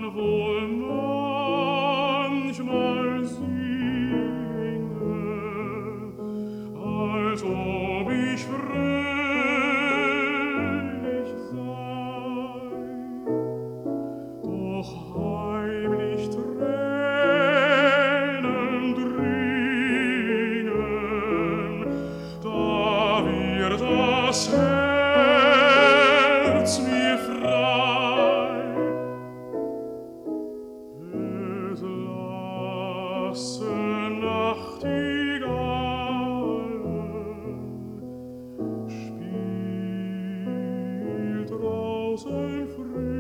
wohl manchmal singe, als ob ich fröhlich sei, doch heimlich Tränen dringen, da wird das Herz mir frei. Es lasse Nachtigallen, spielt draußen fröhlich